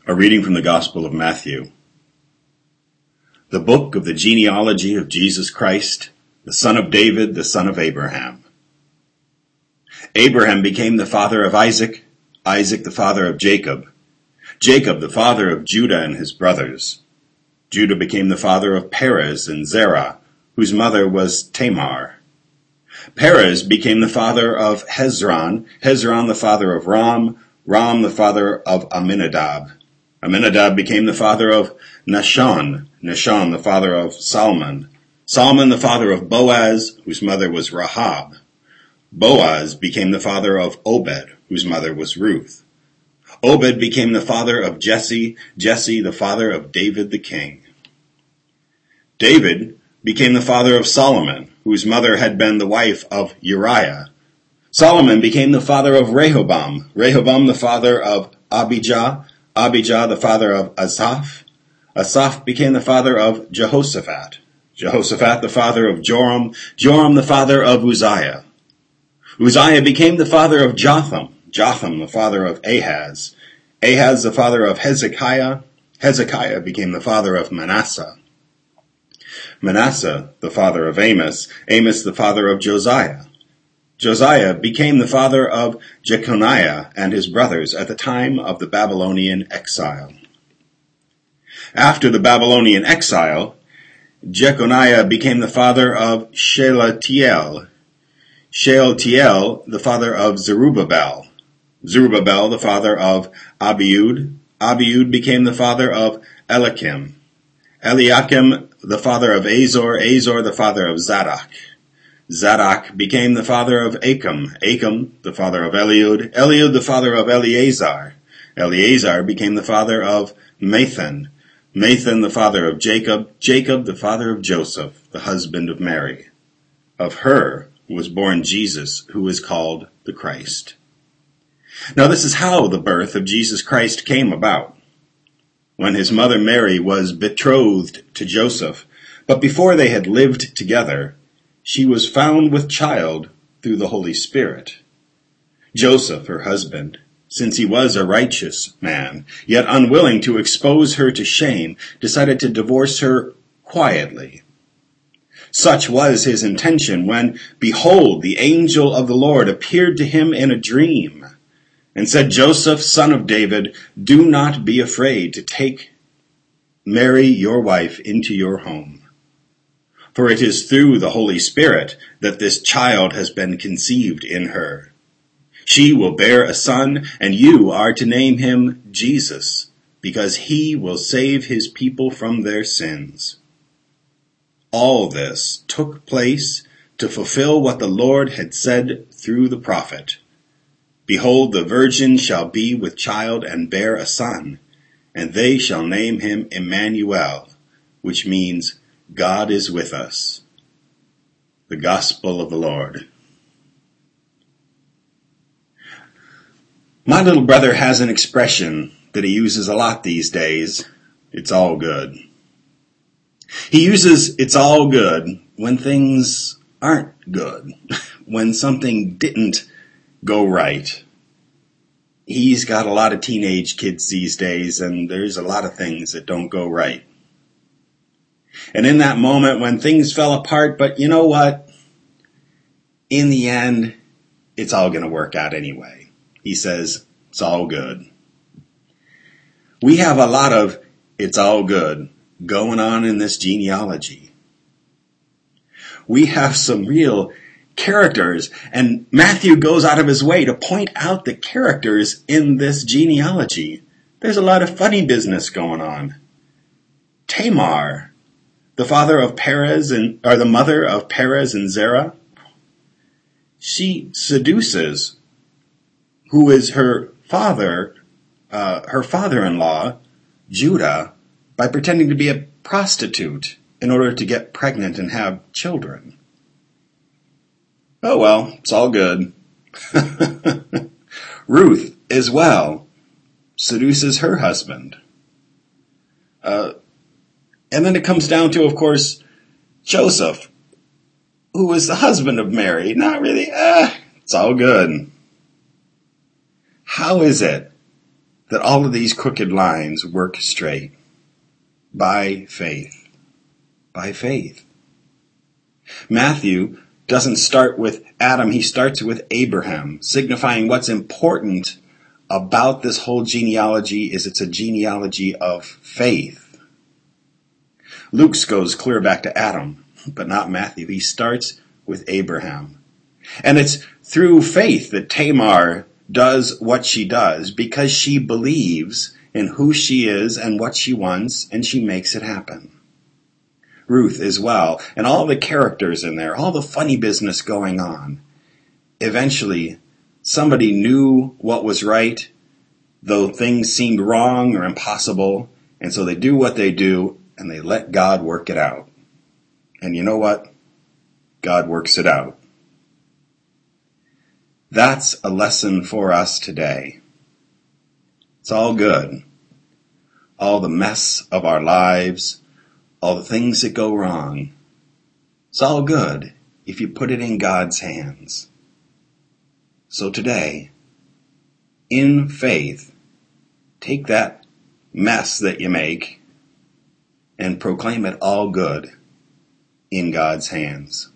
A reading from the Gospel of Matthew. The book of the genealogy of Jesus Christ, the son of David, the son of Abraham. Abraham became the father of Isaac, Isaac the father of Jacob, Jacob the father of Judah and his brothers. Judah became the father of Perez and Zerah, whose mother was Tamar. Perez became the father of Hezron, Hezron the father of Ram, Ram the father of Amminadab. Amminadab became the father of Nahshon, Nahshon the father of Salmon, Salmon the father of Boaz, whose mother was Rahab. Boaz became the father of Obed, whose mother was Ruth. Obed became the father of Jesse, Jesse the father of David the king. David became the father of Solomon, whose mother had been the wife of Uriah. Solomon became the father of Rehoboam, Rehoboam the father of Abijah, Abijah the father of Asaph, Asaph became the father of Jehoshaphat, Jehoshaphat the father of Joram, Joram the father of Uzziah. Uzziah became the father of Jotham, Jotham the father of Ahaz, Ahaz the father of Hezekiah, Hezekiah became the father of Manasseh, Manasseh the father of Amos, Amos the father of Josiah. Josiah became the father of Jeconiah and his brothers at the time of the Babylonian exile. After the Babylonian exile, Jeconiah became the father of Shealtiel, Shealtiel the father of Zerubbabel, Zerubbabel the father of Abiud, Abiud became the father of Eliakim, Eliakim the father of Azor, Azor the father of Zadok. Zadok became the father of Achim, Achim the father of Eliud, Eliud the father of Eleazar. Eleazar became the father of Mathan, Mathan the father of Jacob, Jacob the father of Joseph, the husband of Mary. Of her was born Jesus, who is called the Christ. Now this is how the birth of Jesus Christ came about. When his mother Mary was betrothed to Joseph, but before they had lived together, she was found with child through the Holy Spirit. Joseph, her husband, since he was a righteous man, yet unwilling to expose her to shame, decided to divorce her quietly. Such was his intention when, behold, the angel of the Lord appeared to him in a dream and said, Joseph, son of David, do not be afraid to take Mary, your wife, into your home. For it is through the Holy Spirit that this child has been conceived in her. She will bear a son, and you are to name him Jesus, because he will save his people from their sins. All this took place to fulfill what the Lord had said through the prophet. Behold, the virgin shall be with child and bear a son, and they shall name him Emmanuel, which means God is with us. The Gospel of the Lord. My little brother has an expression that he uses a lot these days. It's all good. He uses it's all good when things aren't good, when something didn't go right. He's got a lot of teenage kids these days, and there's a lot of things that don't go right. And in that moment when things fell apart, but you know what? In the end, it's all going to work out anyway. He says, it's all good. We have a lot of it's all good going on in this genealogy. We have some real characters, and Matthew goes out of his way to point out the characters in this genealogy. There's a lot of funny business going on. Tamar, the father of Perez or the mother of Perez and Zerah, she seduces who is her father-in-law, Judah, by pretending to be a prostitute in order to get pregnant and have children. Oh well, it's all good. Ruth, as well, seduces her husband. And then it comes down to, of course, Joseph, who was the husband of Mary. Not really, it's all good. How is it that all of these crooked lines work straight. By faith. By faith. Matthew doesn't start with Adam, he starts with Abraham, signifying what's important about this whole genealogy is it's a genealogy of faith. Luke's goes clear back to Adam, but not Matthew. He starts with Abraham. And it's through faith that Tamar does what she does, because she believes in who she is and what she wants, and she makes it happen. Ruth as well, and all the characters in there, all the funny business going on. Eventually, somebody knew what was right, though things seemed wrong or impossible, and so they do what they do, and they let God work it out. And you know what? God works it out. That's a lesson for us today. It's all good. All the mess of our lives, all the things that go wrong. It's all good if you put it in God's hands. So today, in faith, take that mess that you make and proclaim it all good in God's hands.